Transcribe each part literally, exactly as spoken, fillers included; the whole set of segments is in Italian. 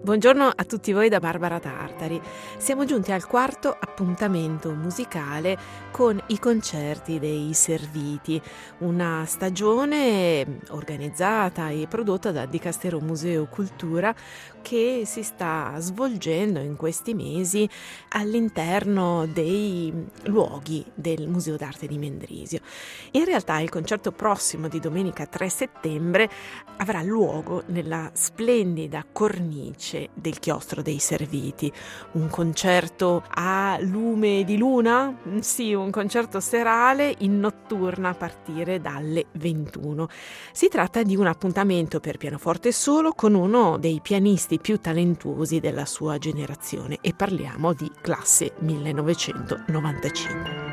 Buongiorno a tutti voi da Barbara Tartari. Siamo giunti al quarto appuntamento musicale con i concerti dei Serviti, una stagione organizzata e prodotta dal Dicastero Museo Cultura che si sta svolgendo in questi mesi all'interno dei luoghi del Museo d'Arte di Mendrisio. In realtà il concerto prossimo di domenica tre settembre avrà luogo nella splendida cornice del Chiostro dei Serviti. Un concerto a lume di luna? Sì, un concerto serale in notturna a partire dalle ventuno. Si tratta di un appuntamento per pianoforte solo con uno dei pianisti più talentuosi della sua generazione e parliamo di classe millenovecentonovantacinque.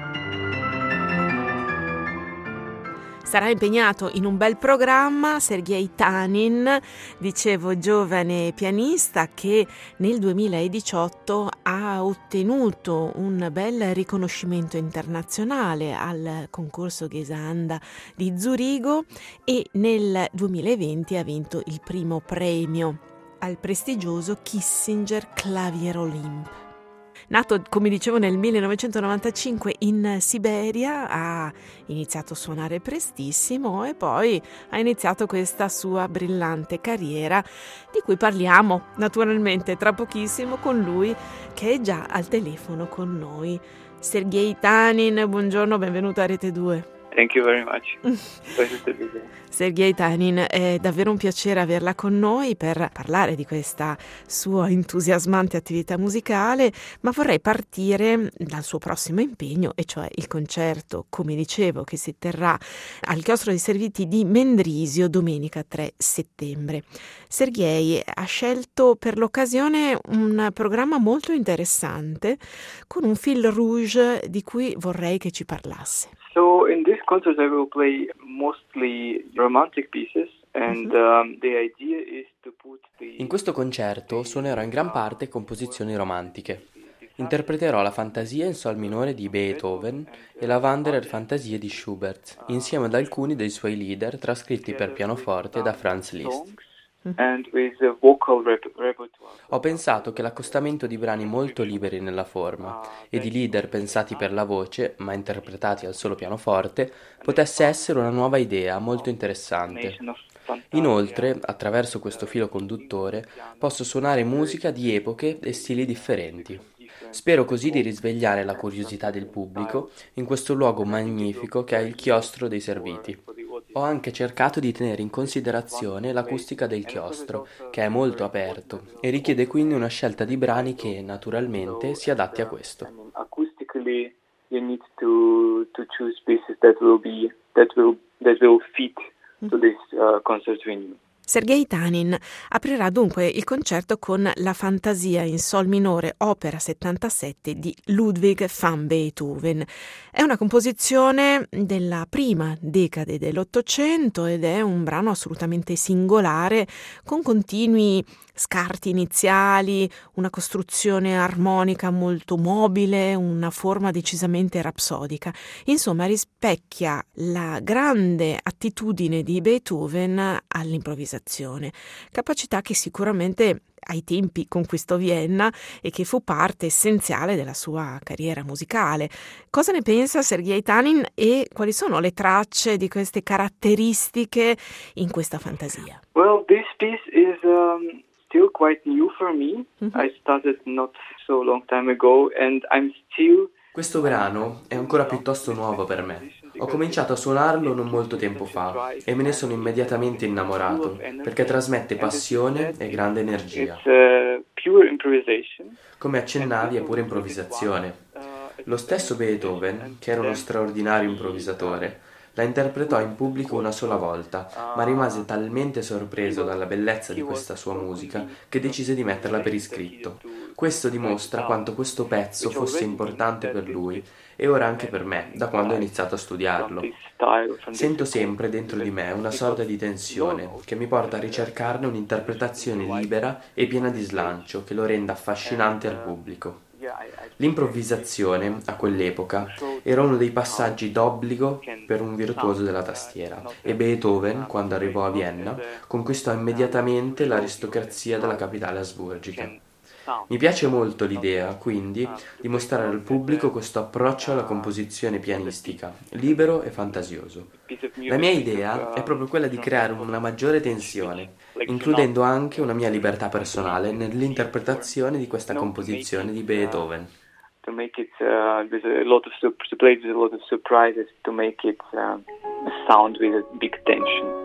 Sarà impegnato in un bel programma Sergej Tanin, dicevo giovane pianista che nel duemiladiciotto ha ottenuto un bel riconoscimento internazionale al concorso Gesanda di Zurigo e nel duemilaventi ha vinto il primo premio al prestigioso Kissinger Clavier Olympe. Nato, come dicevo, nel millenovecentonovantacinque in Siberia, ha iniziato a suonare prestissimo e poi ha iniziato questa sua brillante carriera di cui parliamo naturalmente tra pochissimo con lui che è già al telefono con noi. Sergej Tanin, buongiorno, benvenuto a Rete due. Thank you very much. Pleasure to be here. Sergej Tanin, è davvero un piacere averla con noi per parlare di questa sua entusiasmante attività musicale, ma vorrei partire dal suo prossimo impegno, e cioè il concerto, come dicevo, che si terrà al Chiostro dei Serviti di Mendrisio domenica tre settembre. Sergej ha scelto per l'occasione un programma molto interessante con un fil rouge di cui vorrei che ci parlasse. So in this concert I will play mostly romantic pieces and um, the idea is to put the In questo concerto suonerò in gran parte composizioni romantiche. Interpreterò la Fantasia in sol minore di Beethoven e la Wanderer Fantasie di Schubert, insieme ad alcuni dei suoi lieder trascritti per pianoforte da Franz Liszt. and with the vocal rep- repertoire. Ho pensato che l'accostamento di brani molto liberi nella forma e di leader pensati per la voce, ma interpretati al solo pianoforte, potesse essere una nuova idea molto interessante. Inoltre, attraverso questo filo conduttore, posso suonare musica di epoche e stili differenti. Spero così di risvegliare la curiosità del pubblico in questo luogo magnifico che è il Chiostro dei Serviti. Ho anche cercato di tenere in considerazione l'acustica del chiostro, che è molto aperto e richiede quindi una scelta di brani che, naturalmente, si adatti a questo. Acoustically, you need to to choose pieces that will be that will that will fit to this uh, concert venue. Sergej Tanin aprirà dunque il concerto con la Fantasia in sol minore, opera settantasette di Ludwig van Beethoven. È una composizione della prima decade dell'Ottocento ed è un brano assolutamente singolare, con continui scarti iniziali, una costruzione armonica molto mobile, una forma decisamente rapsodica. Insomma, rispecchia la grande attitudine di Beethoven all'improvvisazione, capacità che sicuramente ai tempi conquistò Vienna e che fu parte essenziale della sua carriera musicale. Cosa ne pensa Sergej Tanin e quali sono le tracce di queste caratteristiche in questa fantasia? Well, this piece is um, still quite new for me. Mm-hmm. I started not so long time ago and I'm still Questo brano è ancora piuttosto nuovo per me. Ho cominciato a suonarlo non molto tempo fa e me ne sono immediatamente innamorato perché trasmette passione e grande energia. It's uh, pure improvisation. Come accennavi, è pura improvvisazione. Lo stesso Beethoven, che era uno straordinario improvvisatore, la interpretò in pubblico una sola volta, ma rimase talmente sorpreso dalla bellezza di questa sua musica che decise di metterla per iscritto. Questo dimostra quanto questo pezzo fosse importante per lui e ora anche per me, da quando ho iniziato a studiarlo. Sento sempre dentro di me una sorta di tensione che mi porta a ricercarne un'interpretazione libera e piena di slancio che lo renda affascinante al pubblico. L'improvvisazione, a quell'epoca, era uno dei passaggi d'obbligo per un virtuoso della tastiera, e Beethoven, quando arrivò a Vienna, conquistò immediatamente l'aristocrazia della capitale asburgica. Mi piace molto l'idea, quindi, di mostrare al pubblico questo approccio alla composizione pianistica, libero e fantasioso. La mia idea è proprio quella di creare una maggiore tensione, includendo anche una mia libertà personale nell'interpretazione di questa composizione di Beethoven. To make it uh, with a lot of to play with a lot of surprises, to make it uh, a sound with a big tension.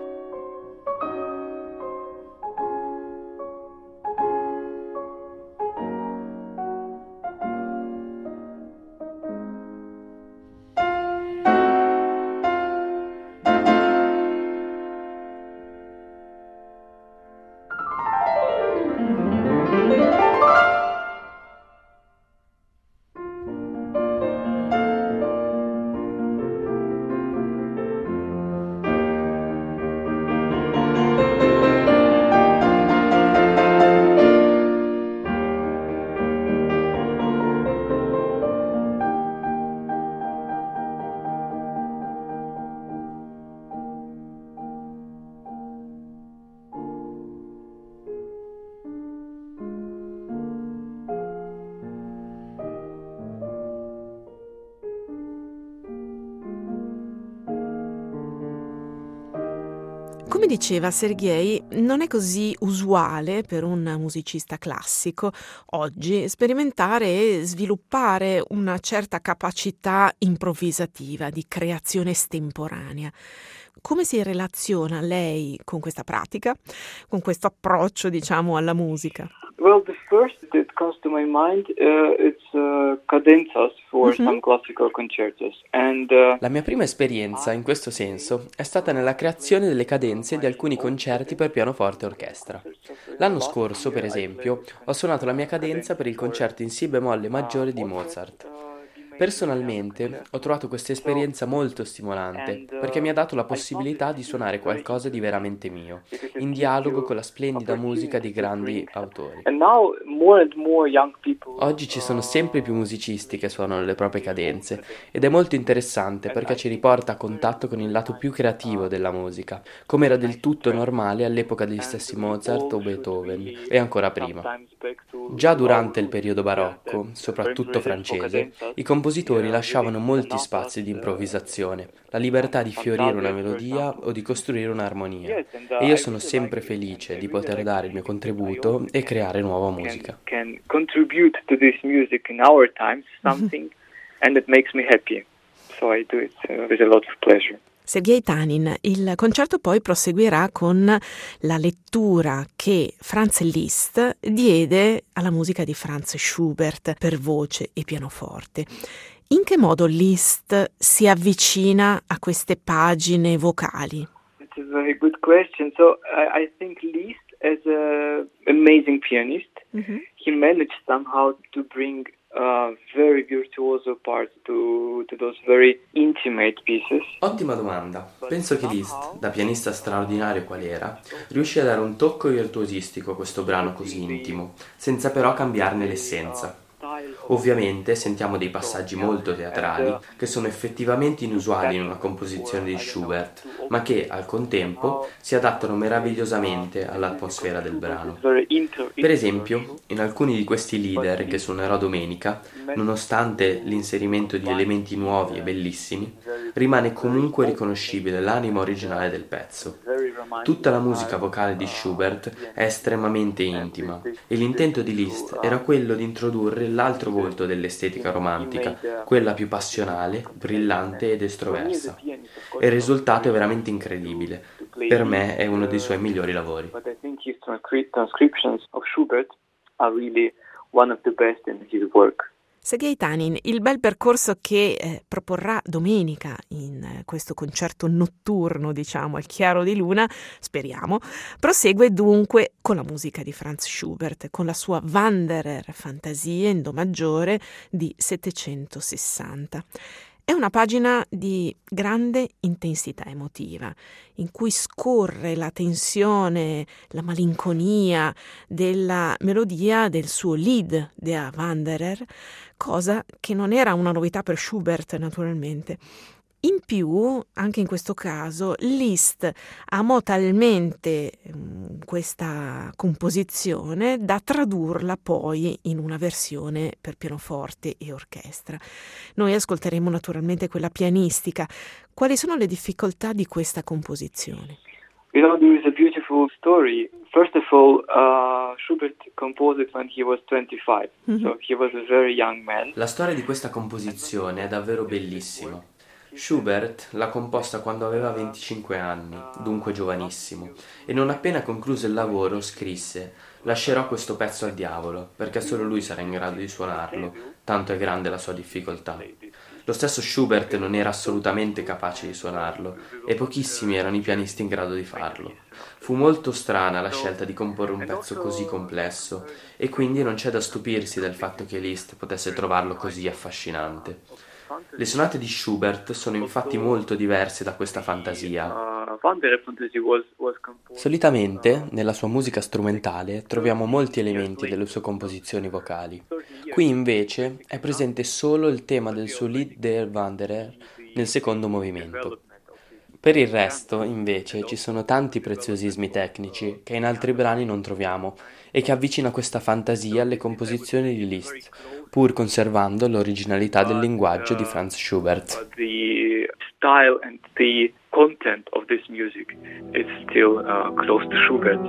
Come diceva Sergej, non è così usuale per un musicista classico oggi sperimentare e sviluppare una certa capacità improvvisativa, di creazione estemporanea. Come si relaziona lei con questa pratica, con questo approccio, diciamo, alla musica? Well, the first that comes to my mind uh, it's uh, cadenzas for mm-hmm. some classical concertos. And, uh, La mia prima esperienza in questo senso è stata nella creazione delle cadenze di alcuni concerti per pianoforte e orchestra. L'anno scorso, per esempio, ho suonato la mia cadenza per il concerto in Si bemolle maggiore di Mozart. Personalmente ho trovato questa esperienza molto stimolante perché mi ha dato la possibilità di suonare qualcosa di veramente mio, in dialogo con la splendida musica di grandi autori. Oggi ci sono sempre più musicisti che suonano le proprie cadenze ed è molto interessante perché ci riporta a contatto con il lato più creativo della musica, come era del tutto normale all'epoca degli stessi Mozart o Beethoven e ancora prima. Già durante il periodo barocco, soprattutto francese, i compositori I compositori lasciavano molti spazi di improvvisazione, la libertà di fiorire una melodia o di costruire un'armonia. E io sono sempre felice di poter dare il mio contributo e creare nuova musica. Can contribute to this music in our times something and it makes me happy. So I do it with a lot of pleasure. Sergej Tanin, il concerto poi proseguirà con la lettura che Franz Liszt diede alla musica di Franz Schubert per voce e pianoforte. In che modo Liszt si avvicina a queste pagine vocali? It's a very good question. So I, I think Liszt, as an amazing pianist, mm-hmm. he managed somehow to bring Uh, very virtuoso parts to, to those very intimate pieces. Ottima domanda. Penso che Liszt, da pianista straordinario qual era, riuscì a dare un tocco virtuosistico a questo brano così intimo, senza però cambiarne l'essenza. Ovviamente sentiamo dei passaggi molto teatrali che sono effettivamente inusuali in una composizione di Schubert, ma che al contempo si adattano meravigliosamente all'atmosfera del brano. Per esempio, in alcuni di questi lieder che suonerò domenica, nonostante l'inserimento di elementi nuovi e bellissimi, rimane comunque riconoscibile l'anima originale del pezzo. Tutta la musica vocale di Schubert è estremamente intima e l'intento di Liszt era quello di introdurre l'altro volto dell'estetica romantica, quella più passionale, brillante ed estroversa. E il risultato è veramente incredibile. Per me è uno dei suoi migliori lavori. But I think his transcriptions of Schubert are really one of the best in his work. Sergej Tanin, il bel percorso che eh, proporrà domenica in eh, questo concerto notturno, diciamo, al chiaro di luna, speriamo, prosegue dunque con la musica di Franz Schubert, con la sua Wanderer Fantasie in do maggiore di settecentosessanta. È una pagina di grande intensità emotiva, in cui scorre la tensione, la malinconia della melodia del suo Lied der Wanderer, cosa che non era una novità per Schubert, naturalmente. In più, anche in questo caso, Liszt amò talmente mh, questa composizione da tradurla poi in una versione per pianoforte e orchestra. Noi ascolteremo naturalmente quella pianistica. Quali sono le difficoltà di questa composizione? You know, there is a beautiful story. First of all, uh, Schubert composed it when he was twenty-five, mm-hmm. So he was a very young man. La storia di questa composizione è davvero bellissima. Schubert l'ha composta quando aveva venticinque anni, dunque giovanissimo, e non appena concluso il lavoro scrisse: «Lascerò questo pezzo al diavolo, perché solo lui sarà in grado di suonarlo, tanto è grande la sua difficoltà». Lo stesso Schubert non era assolutamente capace di suonarlo, e pochissimi erano i pianisti in grado di farlo. Fu molto strana la scelta di comporre un pezzo così complesso, e quindi non c'è da stupirsi del fatto che Liszt potesse trovarlo così affascinante. Le sonate di Schubert sono infatti molto diverse da questa fantasia. Solitamente, nella sua musica strumentale, troviamo molti elementi delle sue composizioni vocali. Qui invece è presente solo il tema del suo Lied der Wanderer nel secondo movimento. Per il resto, invece, ci sono tanti preziosismi tecnici che in altri brani non troviamo e che avvicina questa fantasia alle composizioni di Liszt, pur conservando l'originalità del linguaggio di Franz Schubert. The style and the content of this music is still uh, close to Schubert.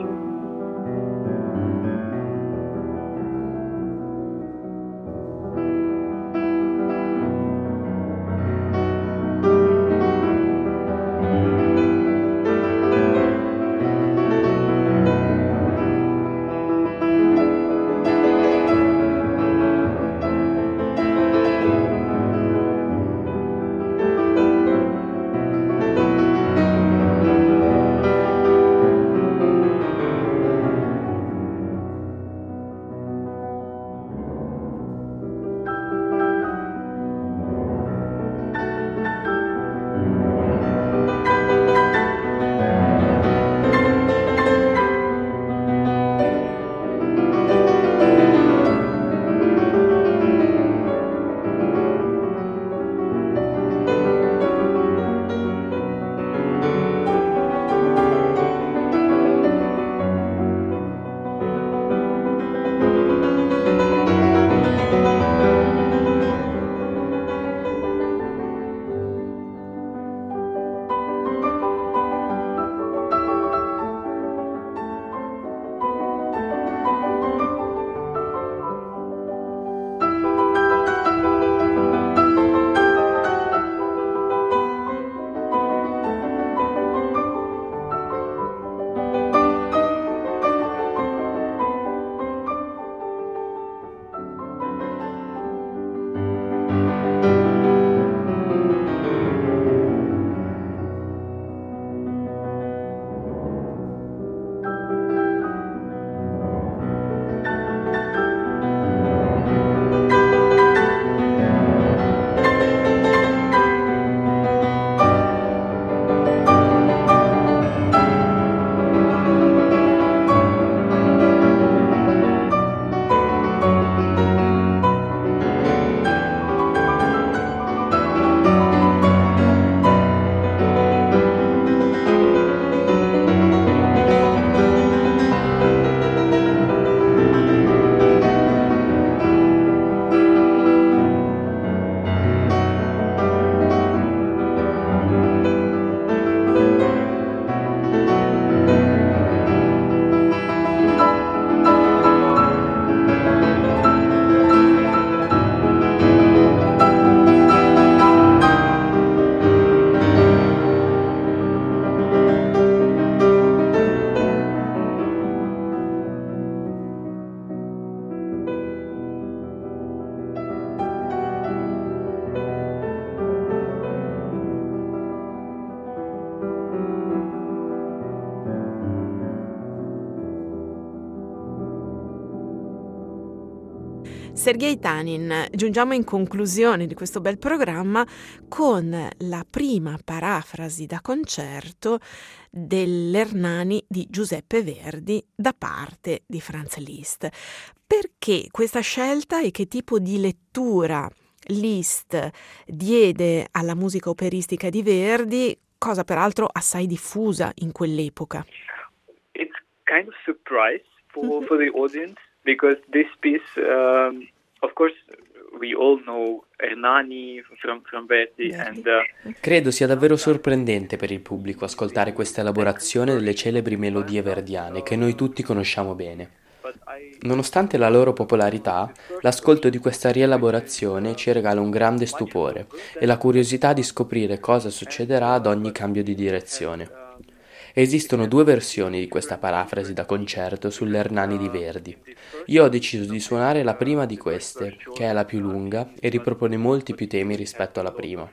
Sergej Tanin, giungiamo in conclusione di questo bel programma con la prima parafrasi da concerto dell'Hernani di Giuseppe Verdi da parte di Franz Liszt. Perché questa scelta e che tipo di lettura Liszt diede alla musica operistica di Verdi, cosa peraltro assai diffusa in quell'epoca? It's kind of surprise for, mm-hmm. for the audience. Because this piece, um, of course, we all know Hernani from, from Verdi. And, uh, Credo sia davvero sorprendente per il pubblico ascoltare questa elaborazione delle celebri melodie verdiane che noi tutti conosciamo bene. Nonostante la loro popolarità, l'ascolto di questa rielaborazione ci regala un grande stupore e la curiosità di scoprire cosa succederà ad ogni cambio di direzione. Esistono due versioni di questa parafrasi da concerto sull'Hernani di Verdi. Io ho deciso di suonare la prima di queste, che è la più lunga e ripropone molti più temi rispetto alla prima.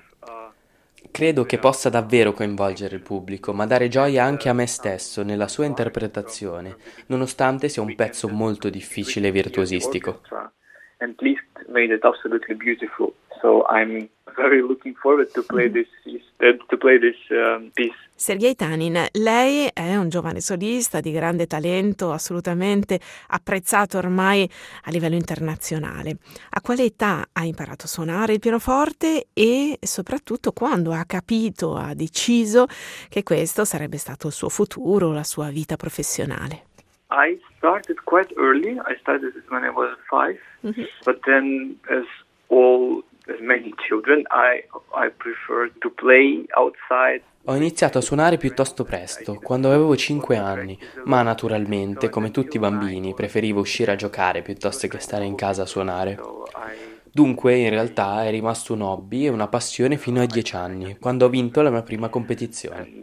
Credo che possa davvero coinvolgere il pubblico, ma dare gioia anche a me stesso nella sua interpretazione, nonostante sia un pezzo molto difficile e virtuosistico. And Liszt made it absolutely beautiful. So I'm very looking forward to play this uh, to play this um, piece. Sergej Tanin, lei è un giovane solista di grande talento, assolutamente apprezzato ormai a livello internazionale. A quale età ha imparato a suonare il pianoforte e soprattutto quando ha capito, ha deciso che questo sarebbe stato il suo futuro, la sua vita professionale? I started quite early. I started when I was five, mm-hmm. but then, as all, as many children, I I preferred to play outside. Ho iniziato a suonare piuttosto presto, quando avevo cinque anni, ma naturalmente, come tutti i bambini, preferivo uscire a giocare piuttosto che stare in casa a suonare. Dunque, in realtà, è rimasto un hobby e una passione fino ai dieci anni, quando ho vinto la mia prima competizione.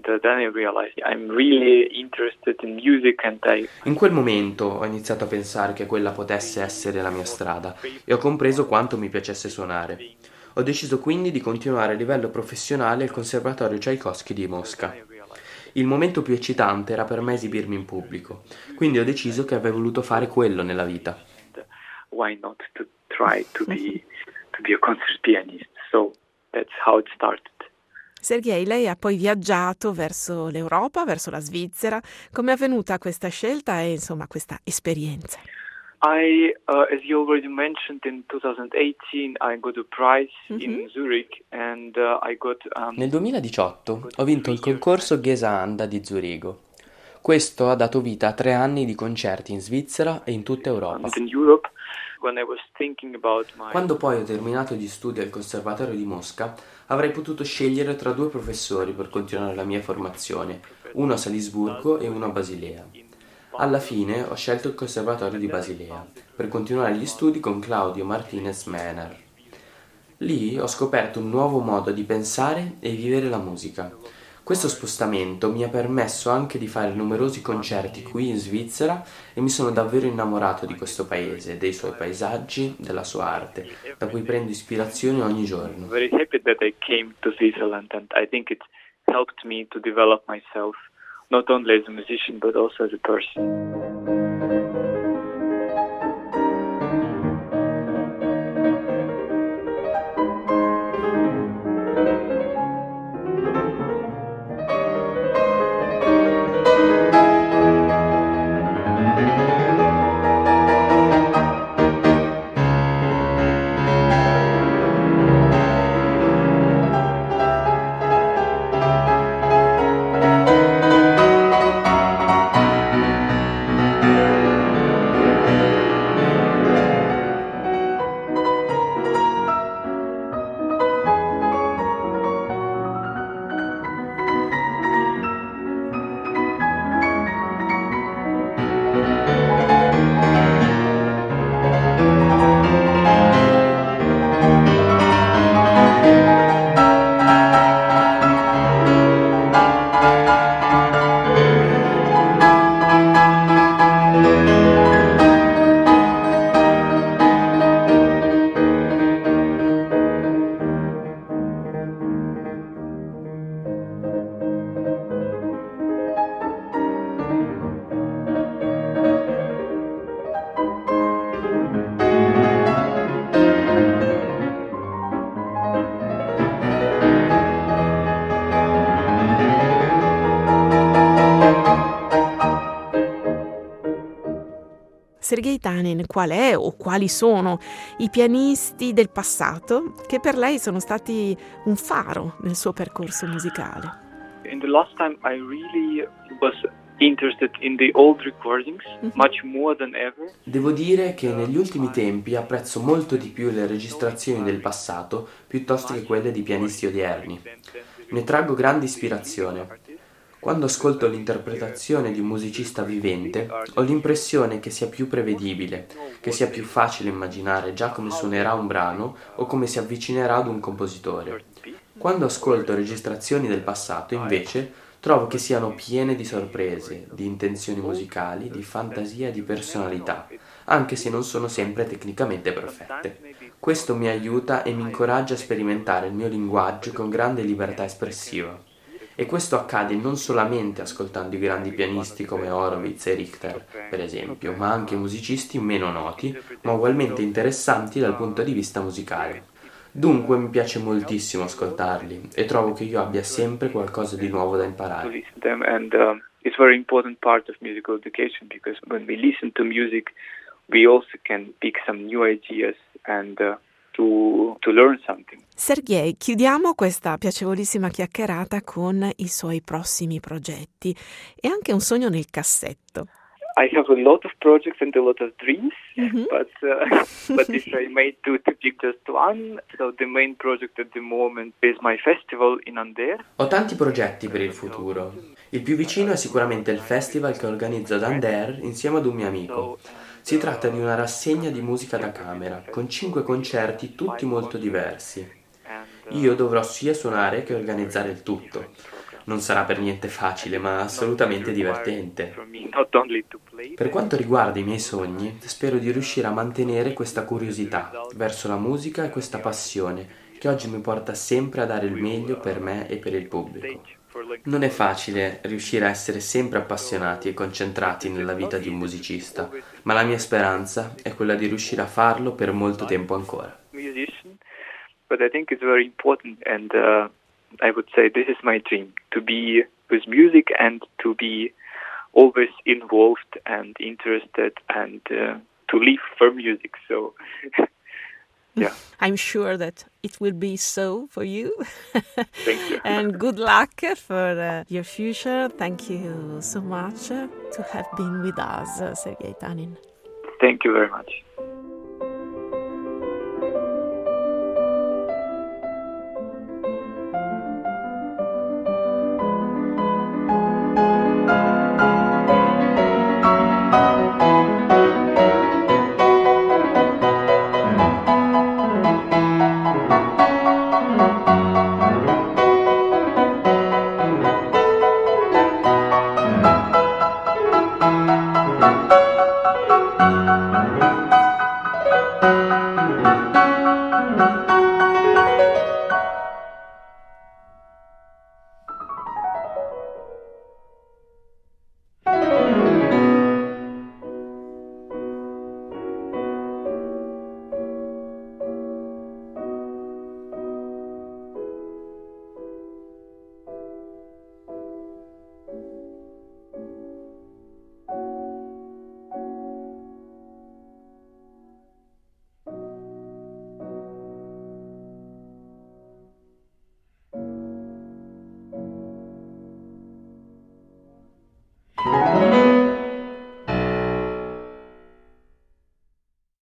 In quel momento ho iniziato a pensare che quella potesse essere la mia strada e ho compreso quanto mi piacesse suonare. Ho deciso quindi di continuare a livello professionale al Conservatorio Tchaikovsky di Mosca. Il momento più eccitante era per me esibirmi in pubblico, quindi ho deciso che avrei voluto fare quello nella vita. Why not to try to be to be a concert pianist? So that's how it started. Sergej, lei ha poi viaggiato verso l'Europa, verso la Svizzera. Come è avvenuta questa scelta e insomma questa esperienza? I, uh, as you already mentioned, in twenty eighteen I got a prize mm-hmm. in Zurich and uh, I got. Um, Nel duemiladiciotto ho vinto il concorso Gesanda di Zurigo. Questo ha dato vita a tre anni di concerti in Svizzera e in tutta Europa. Quando poi ho terminato gli studi al Conservatorio di Mosca, avrei potuto scegliere tra due professori per continuare la mia formazione, uno a Salisburgo e uno a Basilea. Alla fine ho scelto il Conservatorio di Basilea, per continuare gli studi con Claudio Martinez Mener. Lì ho scoperto un nuovo modo di pensare e vivere la musica. Questo spostamento mi ha permesso anche di fare numerosi concerti qui in Svizzera e mi sono davvero innamorato di questo paese, dei suoi paesaggi, della sua arte, da cui prendo ispirazione ogni giorno. Very happy that I came to Switzerland and I think it helped me to develop myself, not only as a musician but also as a person. Sergej Tanin, qual è o quali sono i pianisti del passato che per lei sono stati un faro nel suo percorso musicale? In the last time I really was interested in the old recordings much more than ever. Devo dire che negli ultimi tempi apprezzo molto di più le registrazioni del passato piuttosto che quelle di pianisti odierni. Ne traggo grande ispirazione. Quando ascolto l'interpretazione di un musicista vivente, ho l'impressione che sia più prevedibile, che sia più facile immaginare già come suonerà un brano o come si avvicinerà ad un compositore. Quando ascolto registrazioni del passato, invece, trovo che siano piene di sorprese, di intenzioni musicali, di fantasia e di personalità, anche se non sono sempre tecnicamente perfette. Questo mi aiuta e mi incoraggia a sperimentare il mio linguaggio con grande libertà espressiva. E questo accade non solamente ascoltando i grandi pianisti come Horowitz e Richter, per esempio, ma anche musicisti meno noti, ma ugualmente interessanti dal punto di vista musicale. Dunque mi piace moltissimo ascoltarli e trovo che io abbia sempre qualcosa di nuovo da imparare. And uh, it's a very important part of musical education because when we listen to music, we also can pick some new ideas and uh, to to learn something. Sergej, chiudiamo questa piacevolissima chiacchierata con i suoi prossimi progetti e anche un sogno nel cassetto. I have a lot of projects and a lot of dreams, mm-hmm. but uh, but if I made to, to pick just one, so the main project at the moment is my festival in Ander. Ho tanti progetti per il futuro. Il più vicino è sicuramente il festival che organizzo ad Ander insieme ad un mio amico. Si tratta di una rassegna di musica da camera, con cinque concerti tutti molto diversi. Io dovrò sia suonare che organizzare il tutto. Non sarà per niente facile, ma assolutamente divertente. Per quanto riguarda i miei sogni, spero di riuscire a mantenere questa curiosità verso la musica e questa passione che oggi mi porta sempre a dare il meglio per me e per il pubblico. Non è facile riuscire a essere sempre appassionati e concentrati nella vita di un musicista, ma la mia speranza è quella di riuscire a farlo per molto tempo ancora. But I think it's very important and uh... I would say this is my dream, to be with music and to be always involved and interested and uh, to live for music. So, yeah. I'm sure that it will be so for you. Thank you. And good luck for uh, your future. Thank you so much uh, to have been with us, uh, Sergej Tanin. Thank you very much.